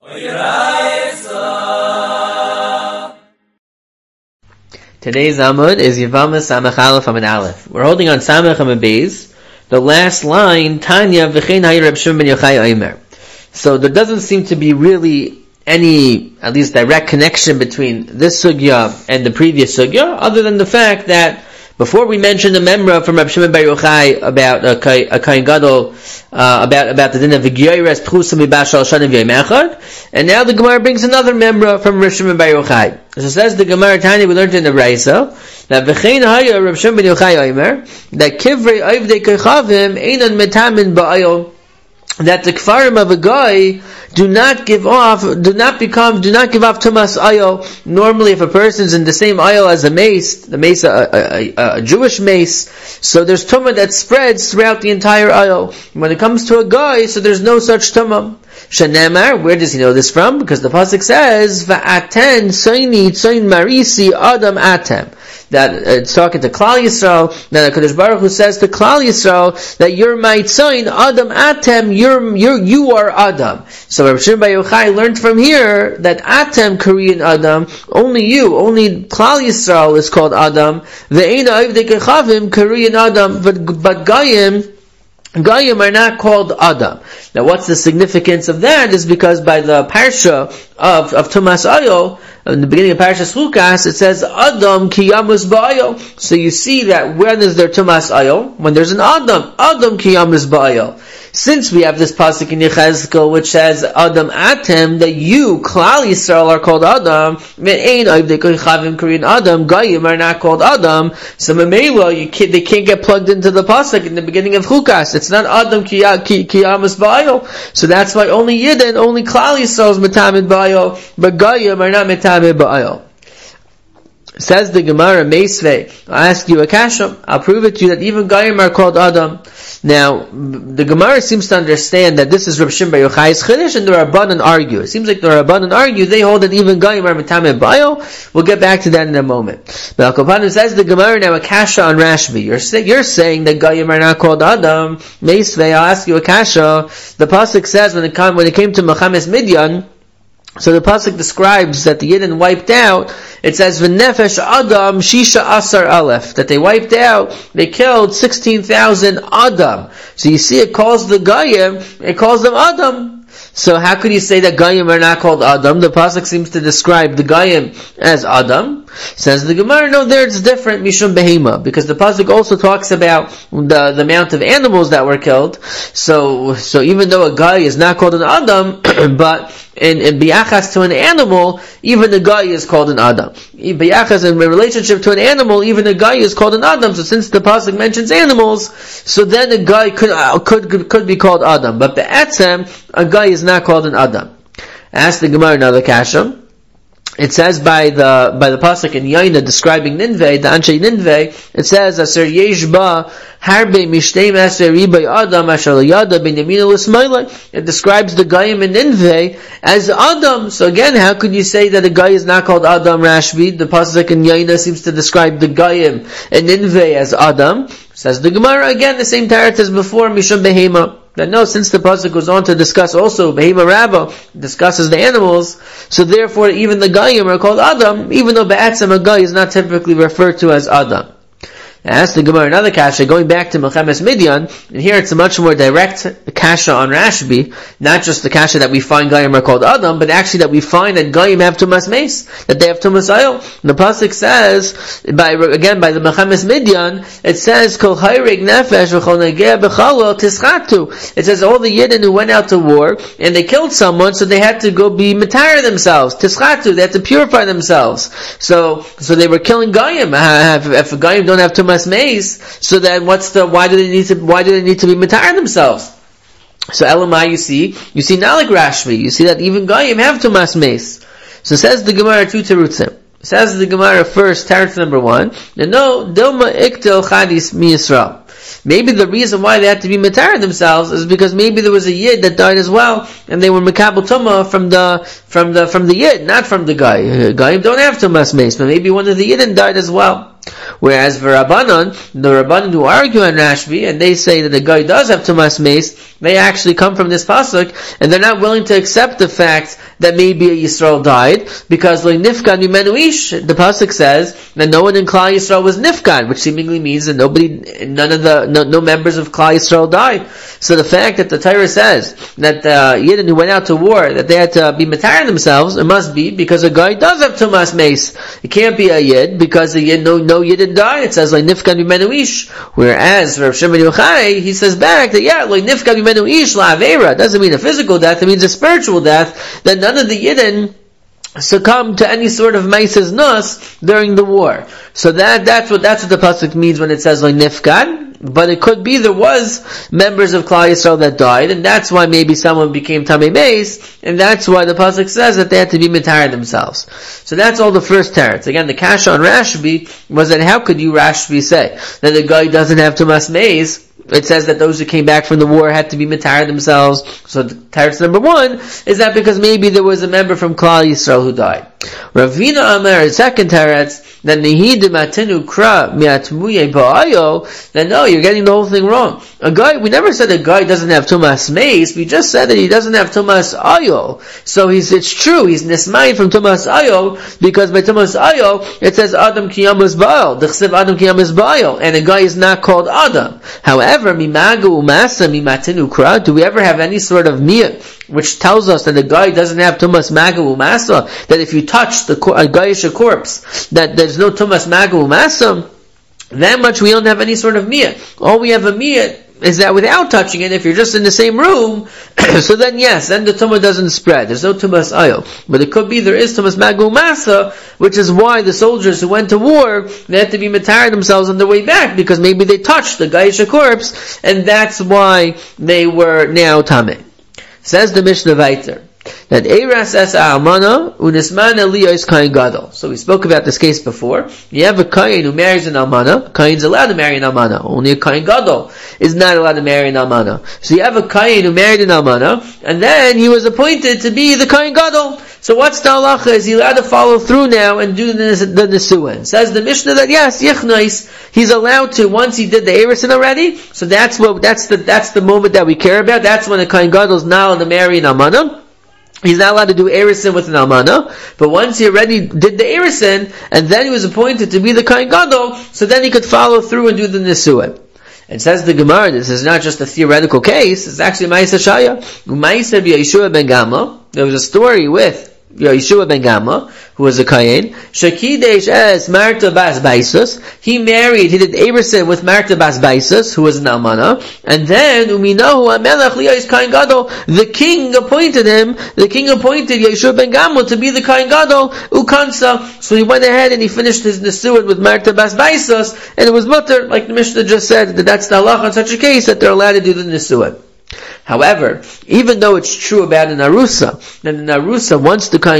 Today's Amud is Yevama Samach Aleph Amud Aleph. We're holding on Samach Amud Beis, the last line, Tanya V'chein Hayir Reb Shimon ben Yochai Omer. So there doesn't seem to be really any, at least direct connection between this sugya and the previous sugya, other than the fact that before we mentioned the memra from Reb Shimon bar Yochai about a Kohen Gadol, about the din of V'gyoyres Pchusa Mibashal Shanim V'yom Echad, and now the Gemara brings another memra from Reb Shimon bar Yochai. So says the Gemara Tanya, we learned in the Raisa, that V'chein Haya Reb Shimon ben Yochai Omer, that Kivrei Oivdei Kechavim Einan Metamin Ba'ayol, that the kfarim of a guy do not give off tumas ayil. Normally, if a person's in the same ayil as a mace, a Jewish mace, so there's tumah that spreads throughout the entire ayil. When it comes to a guy, so there's no such tumah. Shanemar, where does he know this from? Because the pasuk says, "Va'aten soini tsoin marisi adam atem." That it's talking to Klal Yisrael. That HaKadosh Baruch Hu says to Klal Yisrael that you're my tzoin adam atem. You are Adam. So Reb Shimon bar Yochai learned from here that atem Korean Adam. Only Klal Yisrael is called Adam. Ve'eina oivdei kechavim Korean Adam. But Goyim are not called Adam. Now what's the significance of that is because by the parsha of Tumas Ayil, in the beginning of Parashas Chukas, it says Adam ki yamus ba'ayil. So you see that when is there Tumas Ayil? When there's an Adam ki yamus ba'ayil. Since we have this pasuk in Yechezkel which says Adam atem, that you, Klal Yisrael, are called Adam, Korean Adam, Goyim are not called Adam, so Memela, they can't get plugged into the pasuk in the beginning of Chukas. It's not Adam ki yamus ba'ayil. So that's why only Yidden, only Klal Yisrael is metamid ba'ayil, but Goyim are not metamid ba'ayil. Says the Gemara, Meisvei, I'll ask you a kasha, I'll prove it to you that even Goyim are called Adam. Now, the Gemara seems to understand that this is Reb Shimon bar Yochai's Chiddush, and the Rabbanan argue. It seems like the Rabbanan argue, they hold that even Goyim are metamid ba'ayil. We'll get back to that in a moment. Now, Kopanim says the Gemara now a kasha on Rashbi. You're saying that Goyim are not called Adam. Meisvei, I'll ask you a kasha. The pasuk says when it came to Mechames Midyan, so the pasuk describes that the Yidden wiped out. It says v'nefesh Adam shisha asar aleph, that they wiped out, they killed 16,000 Adam. So you see, it calls the Goyim, it calls them Adam. So how could you say that Goyim are not called Adam? The pasuk seems to describe the Goyim as Adam. Says the Gemara, no, there it's different, Mishum Behema, because the pasuk also talks about the amount of animals that were killed. So even though a guy is not called an Adam, but in biyachas to an animal, even a guy is called an Adam. Biyachas in relationship to an animal, even a guy is called an Adam. So since the pasuk mentions animals, so then a guy could be called Adam. But be'etzem, a guy is not called an Adam. Ask the Gemara another kasha. It says by the pasuk in Yaina describing Ninveh, the Anshe Ninveh, it says Aser yesh ba harbe mishtei maser ribay Adam asher yada ben yamin l'smayla. It describes the Goyim in Ninveh as Adam. So again, how could you say that a guy is not called Adam? Rashbi, the pasuk in Yaina seems to describe the Goyim in Ninveh as Adam. Says the Gemara again, the same tarat as before, Mishum Behema. That no, since the pasuk goes on to discuss also Behema Rabbah, discusses the animals, so therefore even the Goyim are called Adam, even though Ba'atzam a guy is not typically referred to as Adam. Ask the Gemara another kasha, going back to Mechames Midyan, and here it's a much more direct kasha on Rashbi, not just the kasha that we find Goyim are called Adam, but actually that we find that Goyim have Tumas Meis, that they have Tumas Ayil. The pasuk says, by the Mechames Midyan, it says, Kol Hayrig Nefesh V'chol Negeh B'chalol Tischatu. It says all the Yidden who went out to war, and they killed someone, so they had to go be Matar themselves, Tischatu, they had to purify themselves. So they were killing Goyim. If a Goyim don't have Tumas Meis, so then why do they need to be Matar themselves? So Elamai, you see not like Rashbi, you see that even Goyim have Tumas Meis. So says the Gemara two terutzim. Says the Gemara first, teretz number 1, no, Dilma Iktel Chadis Mi Yisrael. Maybe the reason why they had to be Matar themselves is because maybe there was a Yid that died as well, and they were Mekabel Tumah from the Yid, not from the guy. Goyim don't have Tumas Meis, but maybe one of the Yidden died as well. Whereas for Rabbanan, the Rabbanan who argue on Rashbi, and they say that the guy does have Tumas Meis, they actually come from this pasuk, and they're not willing to accept the fact that maybe a Yisrael died, because like Nifkan Mimenu Ish, the pasuk says that no one in Klal Yisrael was Nifkan, which seemingly means that no members of Klal Yisrael died. So the fact that the Torah says that Yidden who went out to war, that they had to be matayer themselves, it must be because a guy does have Tumas Meis. It can't be a Yid, because a Yid, no Yidden died. It says like Nifkan Mimenu Ish. Whereas for Rav Shimon Yochai, he says back that like Nifkan Mimenu Ish la Aveira doesn't mean a physical death, it means a spiritual death, that none of the Yidden succumb to any sort of Meises Nus during the war. So that's what the pasuk means when it says like Nifkan. But it could be there was members of Klal Yisrael that died, and that's why maybe someone became Tamei Meis, and that's why the pasuk says that they had to be matayer themselves. So that's all the first teretz. Again, the kasha on Rashbi was that how could you Rashbi say that the guy doesn't have Tumas Meis? It says that those who came back from the war had to be matayer themselves. So teretz number one is that because maybe there was a member from Klal Yisrael who died. Ravina Amar, second teretz, that Nehid Matinu Kra Miatmuye Ba'ayo, that no, you're getting the whole thing wrong. We never said a guy doesn't have Tumas Meis, we just said that he doesn't have Tumas Ayo. So it's true, he's Nismayin from Tumas Ayo, because by Tumas Ayo, it says Adam Kiyamus Ba'al, D'chsev Adam Kiyamus Ba'al, and a guy is not called Adam. However, Mimagu Umasa Mimatinu Kra, do we ever have any sort of miyat which tells us that the guy doesn't have Tumas Magu Umasa, that if you touch a Gayish corpse, that there's no Tumas Magu Umasa? That much we don't have any sort of miyat. All we have a miyat is that without touching it, if you're just in the same room, so then yes, then the tumah doesn't spread. There's no tumas ayo. But it could be there is tumas magu masa, which is why the soldiers who went to war, they had to be matayer themselves on their way back, because maybe they touched the Gaisha corpse, and that's why they were now tameh. Says the Mishnah Vayter, that Eiras es Almana unisman Eliyah Kain Gadol. So we spoke about this case before. You have a Kain who marries an Almana. Kain's allowed to marry an Almana. Only a Kain Gadol is not allowed to marry an Almana. So you have a Kain who married an Almana, and then he was appointed to be the Kain Gadol. So what's the halacha? Is he allowed to follow through now and do the Nisuin? Says the Mishnah that yes, Yichnais, he's allowed to, once he did the Erisin already, so that's the moment that we care about. That's when a Kain Gadol is not allowed to marry an Almana. He's not allowed to do Erisin with an Almana, but once he already did the Erisin, and then he was appointed to be the Kain Gadol, so then he could follow through and do the Nisuin. And says the Gemara, this is not just a theoretical case, it's actually Ma'aseh Shaya. Ma'aseh Yeshua ben Gamma, there was a story with Yeshua ben Gamma, who was a Kayin. Shakidesh es Marta bas Baisus. He did Erisin with Marta bas Baisus, who was an Almana. And then, Uminahu Amelech Liyais Kain Gadol, the king appointed Yeshua ben Gamma to be the Kain Gadol, Ukansa. So he went ahead and he finished his Nesuin with Marta bas Baisus, and it was mutter, like the Mishnah just said, that that's the halacha in such a case, that they're allowed to do the Nesuin. However, even though it's true about an Arusa, that an Arusa, once a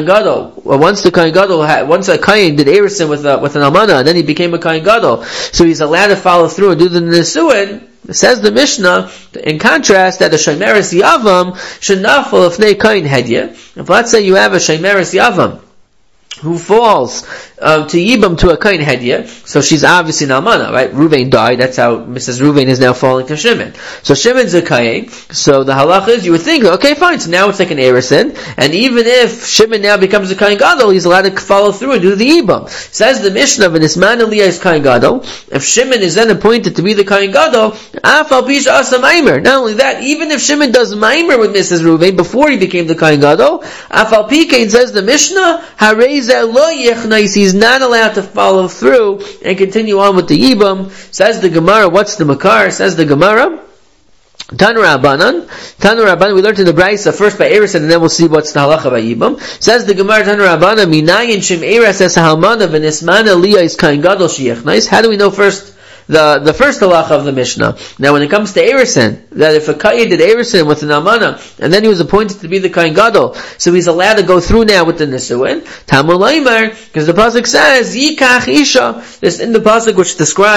Kayin did Erisin with an Almana, and then he became a Kayin Gadol, so he's allowed to follow through and do the Nesuin. Says the Mishnah, in contrast, that a Shaimeres Yavam should not fall if they Kayin Hedya. If let's say you have a Shaimeres Yavam who falls to Yibam to a Kain Hedya, so she's obviously an Almana, right? Ruvain died, that's how Mrs. Ruvain is now falling to Shimon. So Shimon's a Kain, so the halach is, you would think, okay fine, so now it's like an Erisin, and even if Shimon now becomes a Kain Gadol, he's allowed to follow through and do the Yibam. Says the Mishnah, V'nisman Eliyah is Kain Gadol, if Shimon is then appointed to be the Kain Gadol, Afal Pish Asa Maimer. Not only that, even if Shimon does Maimer with Mrs. Ruvain before he became the Kain Gadol, Afal Pikein, says the Mishnah, Harei Lo Yechnais, he's not allowed to follow through and continue on with the Yibam. Says the Gemara, what's the Makar? Says the Gemara, Tanu Rabbanan, we learned in the Braisa first by Erisin, and then we'll see what's the halacha by Yibam. Says the Gemara, Tanu Rabbanan, Minayin Shem Eres Es HaHalmana V'nisman Eliyah is Kain Gadol Sheyechnais. How do we know first the first halacha of the Mishnah? Now when it comes to Erisin, that if a Kayin did Erisin with an Almana, and then he was appointed to be the Kain Gadol, so he's allowed to go through now with the Nisuin, Tamul Laimar, because the Pasuk says, Yikach Isha, this in the Pasuk which describes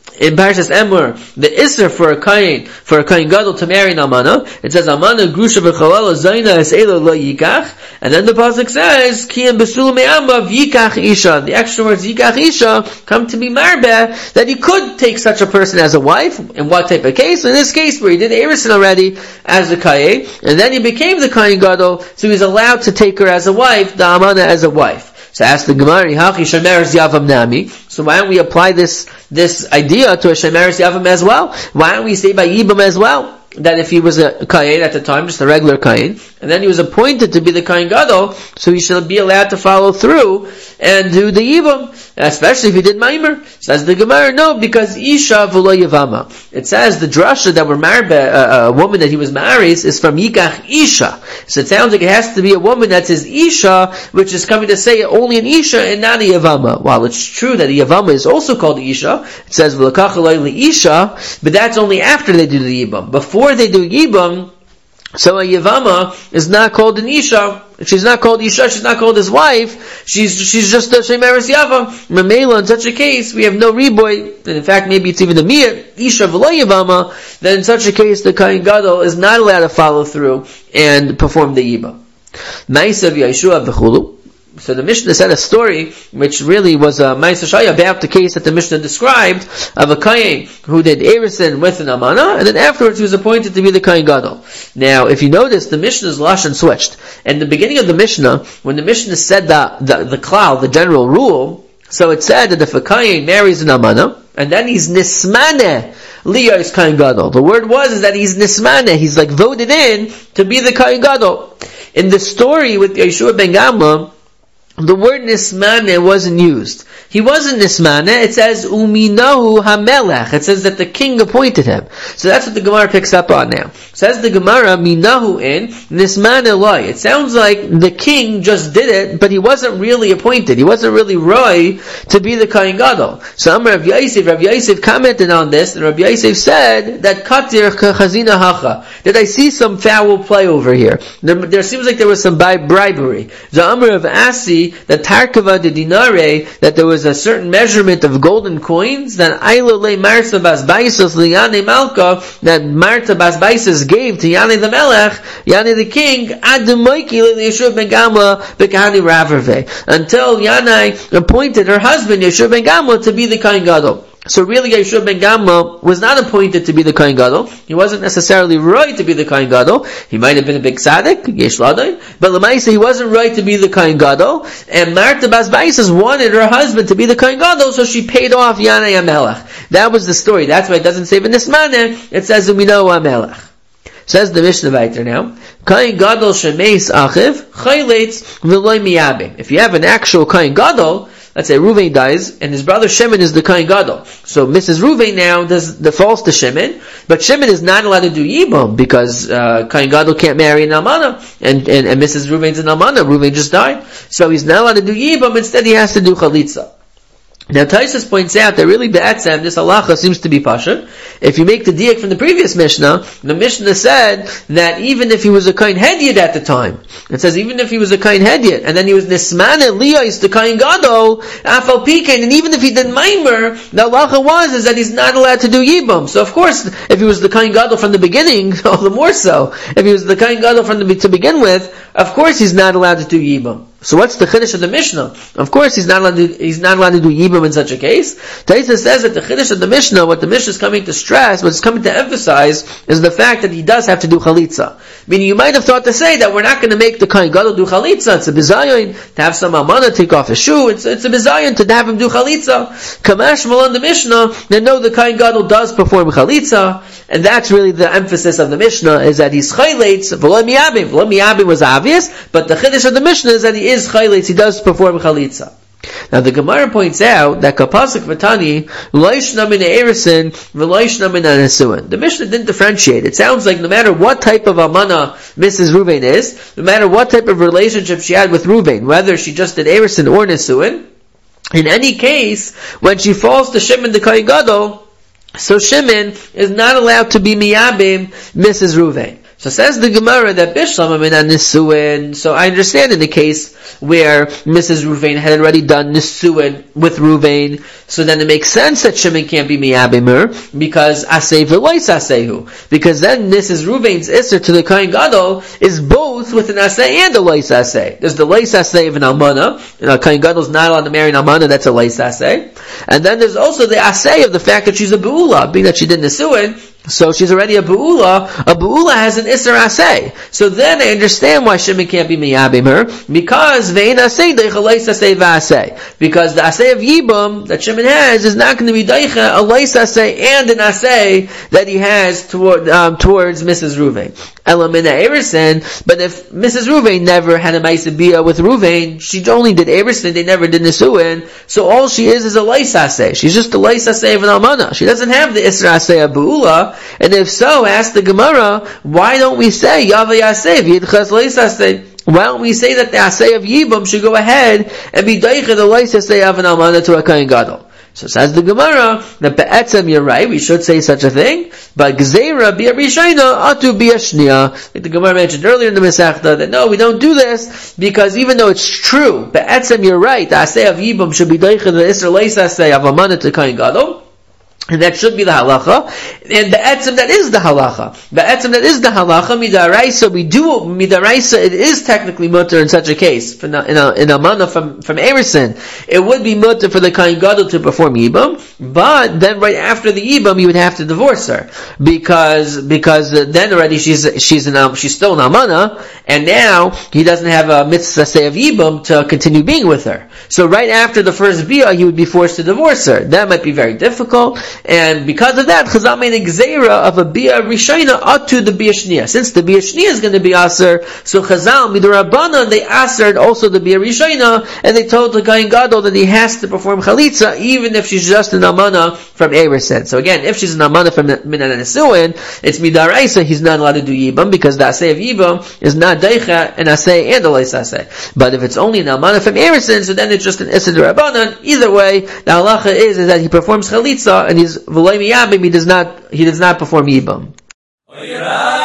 in Parshas Emor, the Isser for a Kain Gadol to marry an Amana, it says, Amana Grusha v'chalala Zayna es elo lo yikach, and then the Pasuk says, Ki en besul me'ama v'yikach isha. The extra words yikach isha come to be marbeh, that he could take such a person as a wife. In what type of case? In this case where he did Erusin already as a Kain, and then he became the Kain Gadol, so he's allowed to take her as a wife, the Amana as a wife. So ask the Gemara, Hachi Shemeres Yavam Nami. So why don't we apply this idea to a Shemeres Yavam as well? Why don't we say by Yibam as well? That if he was a Kain at the time, just a regular Kain, and then he was appointed to be the Kain Gadol, so he should be allowed to follow through and do the Yibam, especially if he did Maimer. Says the Gemara, no, because Isha v'lo Yavama. It says the drasha that were married, a woman that he was married, is from Yikach Isha. So it sounds like it has to be a woman that's his Isha, which is coming to say only an Isha and not a Yavama. While it's true that a Yavama is also called Isha, it says v'lakach aloi Isha, but that's only after they do the Yibam. Before they do Yibam, so a Yavama is not called an Isha. She's not called Isha, she's not called his wife. She's just a Shemeres Yavam. Mamela, in such a case, we have no riboy, and in fact maybe it's even a Mir, Isha v'lo Yavama, then in such a case the Kain Gadol is not allowed to follow through and perform the Yibam. Ma'asav Yeshua v'chulu. So the Mishnah said a story, which really was a Ma'aser Shaya about the case that the Mishnah described, of a Kain who did Erusin with an Amana, and then afterwards he was appointed to be the Kain Gadol. Now, if you notice, the Mishnah's Lashon switched. In the beginning of the Mishnah, when the Mishnah said the klal, the general rule, so it said that if a Kain marries an Amana, and then he's Nismaneh, Liyah is Kain Gadol. The word is that he's Nismaneh, he's like voted in to be the Kain Gadol. In the story with Yeshua ben Gamla, the word Nismaneh wasn't used. He wasn't Nismaneh, it says Uminahu HaMelech. It says that the king appointed him. So that's what the Gemara picks up on now. Says the Gemara, Minahu in, Nismaneh Loi. It sounds like the king just did it, but he wasn't really appointed. He wasn't really Roy to be the Kain Gadol. So Rav Yosef commented on this, and Rav Yosef said that Katir Chazina Hacha. Did I see some foul play over here? There seems like there was some bribery. The Amr of Asi, that Tarkava de Dinare, that there was a certain measurement of golden coins, that Ailole Marta Bas Baisos Liane Malka, that Marta Bas Baisos gave to Yane the Melech, Yane the king, Adamoiki Yeshua ben Gamla Bekahani Raverve, until Yanai appointed her husband Yeshua ben Gamla to be the Kain Gadol. So really Yeshua ben Gamla was not appointed to be the Kain Gadol. He wasn't necessarily right to be the Kain Gadol. He might have been a big tzaddik, Yesh Ladai, but Lamaisa he wasn't right to be the Kain Gadol, and Marta Bas Baisos wanted her husband to be the Kain Gadol, so she paid off Yanai HaMelech. That was the story. That's why it doesn't say V'nismaneh, it says Umino HaMelech. Says the Mishnah Vayter now, Kain Gadol shemeis achiv, chayletz v'loi miyabim. If you have an actual Kain Gadol, let's say Ruvain dies, and his brother Shimon is the Kain Gadol. So Mrs. Ruvain now defaults to Shimon, but Shimon is not allowed to do Yibam, because Kain Gadol can't marry an Almana, and Mrs. Ruvain's an Almana, Ruvain just died. So he's not allowed to do Yibam, instead he has to do Chalitza. Now Taisus points out that really Be'etzem, this halacha seems to be Pasha. If you make the diak from the previous Mishnah, the Mishnah said that even if he was a Kain Hedyot at the time, it says even if he was a Kain Hedyot, and then he was Nismaneh Liyos the Kain Gadol, Afal Pikain, and even if he did Maimer, the halacha is that he's not allowed to do Yibam. So of course, if he was the Kain Gadol from the beginning, all the more so. If he was the Kain Gadol to begin with, of course he's not allowed to do Yibam. So what's the chiddush of the Mishnah? Of course, he's not allowed to do Yibam in such a case. Taisa says that the chiddush of the Mishnah, what the Mishnah is coming to stress, what it's coming to emphasize, is the fact that he does have to do Chalitza. Meaning, you might have thought to say that we're not going to make the Kain Gadol do Chalitza. It's a bizayon to have some Almana take off his shoe. It's a bizayon to have him do Chalitza. Kamash Malon the Mishnah, then no, the Kain Gadol does perform Chalitza, and that's really the emphasis of the Mishnah, is that he's Chayletz, V'lo Miyabim. V'lo Miyabim was obvious, but the chiddush of the Mishnah is that he is Chayletz, he does perform Chalitza. Now the Gemara points out that Kapasik Vatani, Loishna min Erusin, V'loishna min Nesuin. The Mishnah didn't differentiate. It sounds like no matter what type of Almana Mrs. Ruvain is, no matter what type of relationship she had with Ruvain, whether she just did Erusin or Nesuin, in any case, when she falls to Shimon the Kain Gadol, so Shimon is not allowed to be Miyabim Mrs. Ruvain. So says the Gemara that Bishlam Mina Nisuin. So I understand in the case where Mrs. Ruvain had already done Nisuin with Ruvain, so then it makes sense that Shimon can't be Miyabimer, because Aseh v'lois Asehu. Because then Mrs. Ruvain's Isser to the Kohen Gadol is both with an Aseh and a lois Aseh. There's the lois Aseh of an Almana, Kohen Gadol is not allowed to marry an Almana, that's a lois Aseh. And then there's also the Aseh of the fact that she's a Be'ula, being that she did Nisuin, so she's already a Be'ula. A Be'ula has an Isser Aseh. So then I understand why Shimon can't be Miyabim her, because Ve'in Aseh Deicha Leis Aseh V'Aseh. Because the Aseh of Yibum that Shimon has is not going to be Deicha a Leis Aseh and an Aseh that he has towards Mrs. Ruvain. Elamina Everson, but if Mrs. Ruvain never had a Maisa Bia with Ruvain, she only did Everson, they never did Nisuin, so all she is a Leis Aseh. She's just a Leis Aseh of an Almana. She doesn't have the Isser Aseh of Be'ula. And if so, ask the Gemara, why don't we say Yaveh Aseh v'Yidchas Leis Aseh? Why don't we say that the Aseh of Yibum should go ahead and be Deicha the Leis Aseh of an Almana to a Kohen Gadol? So says the Gemara that be'etzem you're right, we should say such a thing, but Gzeira bia Rishayna atu bia Shnia. Like the Gemara mentioned earlier in the Masechta that no, we don't do this because even though it's true, be'etzem you're right, the Aseh of Yibum should be Deicha the Isser Leis Aseh of Almana to Kohen Gadol. And that should be the halacha. And the etzem that is the halacha. The etzem that is the halacha, midaraisa, midaraisa, it is technically mutter in such a case. In a mana from Erison, it would be mutter for the Kohen Gadol to perform Yibam, but then right after the Yibam, you would have to divorce her. Because then already she's still an Amana, and now he doesn't have a mitzvah say of Yibam to continue being with her. So right after the first bia, he would be forced to divorce her. That might be very difficult. And because of that, Chazal made a gzeira of a bia rishayna atu the bia shnia. Since the bia shnia is going to be aser, so Chazal midurabana they asered also the bia rishayna, and they told the Kohen Gadol that he has to perform chalitza even if she's just an amana from Ebersen. So again, if she's an amana from Minan Nesuin, it's midaraisa. He's not allowed to do yibam because the aseh of yibam is not deicha and aseh and a leis aseh. But if it's only an amana from Ebersen, so then it's just an issa d'Rabbanan. Either way, the halacha is that he performs chalitza and he's v'loy miyabim, he does not perform yibam.